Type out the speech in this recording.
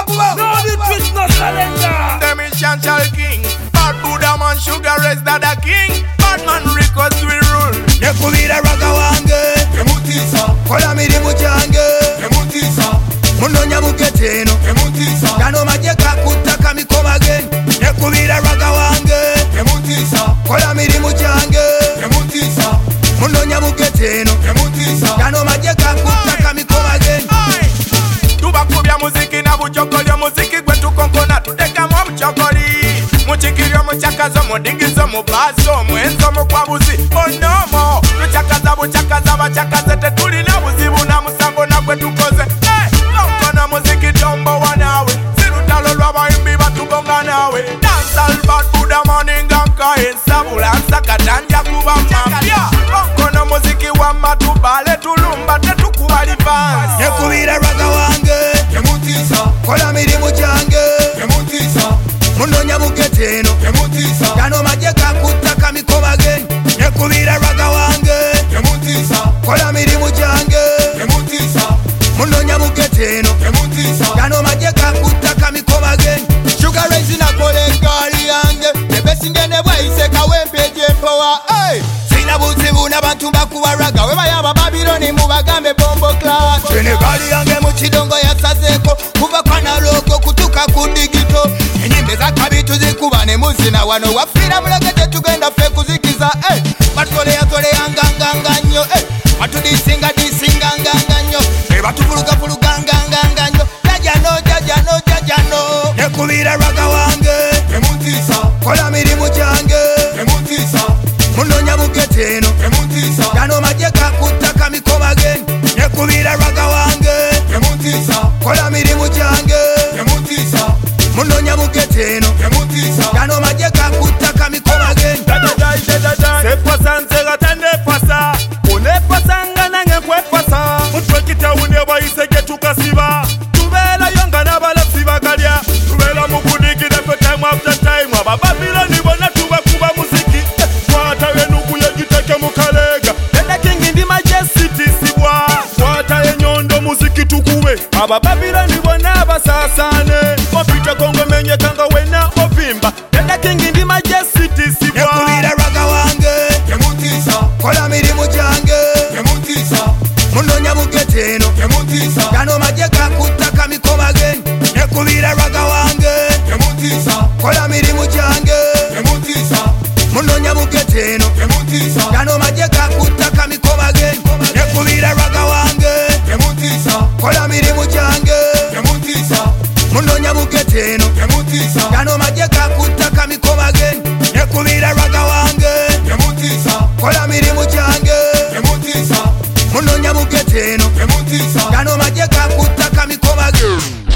No retreat, no surrender. Them is Chantal King. Bad Buddha man, sugar is that the king. Bad man records we rule. Nekubira raga wange Emutisa, kola mirimu gyange emutisa, munonya mugeteno emutisa, gano maje gakuttaka mikoma gen. Nekubira raga wange emutisa, kola mirimu gyange emutisa, munonya mugeteno emutisa. gano maje gakuttaka mikoma gen. Tubakubya muziki na buchokoli, muziki gwetu konkona tutekamu obuchokoli. Muchikiryo muchakazo mudigizo mubaso mwenzo mukwabuzi onomo tuchakaza buchakaza bachakaze tetulina buzibu na musango na gwetukoze. Konkona muziki tombo wanawe sirutalo lw'abayimbi batugonga nawe. Dancehall Bad Buddha maninga ensabula nsakatanja kuba mafya. Konkona muziki wamba tubale tulumba tetukuba livansi. Nekubira raga wange Emutisa, kola mirimu gyange emutisa, munonya mugeteno emutisa, gano maje gakuttaka mikoma gen. Nekubira raga wange emutisa, kola mirimu gyange emutisa, munonya mugeteno emutisa. gano maje gakuttaka mikoma gen. Sugar Ray nakola eggaali yange ebesingene bwayise kawempe gyempowa. Sina buzibu n'abantu bakuba raga webayaba Babiloni mubagambe bombo class. Senegali yange mu kidongo yasazeeko kuva kwanalogo kutuka ku digito. Enyimbe zakabi tuzikuba ne muzina wano wafiira mulegete tugenda ffe kuzikiza. Batuleyatolea nganganga nnyo batudisinga nganganga nnyo batuvulugavuluga nganganga nnyo. Jajano nekubira raga wange Emutisa, kola mirimu gyange emutisa, munonya mugeteno emutisa, gano maje gakuttaka mikoma gen. Nekubira raga wange emutisa, kola mirimu gyange emutisa, munonya mugeteno emutisa. gano maje gakuttaka mikoma gen. Sepasa nzegata nepasa unepasanga nange nkwepasa mutwekitawune bayisege tukasiba tubeerayo nga n'abalafuzi bagalya tubeera mu kudigida fe time after time abababiloni bonna tubakuba muziki kwata enuku yegiteke mu kaleega edakingi ndi majesity sibwa kwata enyondo muziki tukube abababiloni bonna basaasaane opita kongo menyekanga wena ovimba edakingi ndi majesity sibwa. Nekubira raga wange Emutisa, kola mirimu gyange emutisa, munonya mugeteno emutisa, gano maje gakuttaka mikoma gen. Nekubira raga wange emutisa, kola mirimu gyange emutisa, munonya mugeteno emutisa, gano maje gakuttaka mikoma gen. Nekubira raga wange emutisa, kola mirimu gyange emutisa, munonya mugeteno emutisa, gano maje gakuttaka mikoma gen. Nekubira raga wange emutisa, kola mirimu gyange emutisa, munonya mugeteno emutisa. gano maje gakuttaka mikoma gen.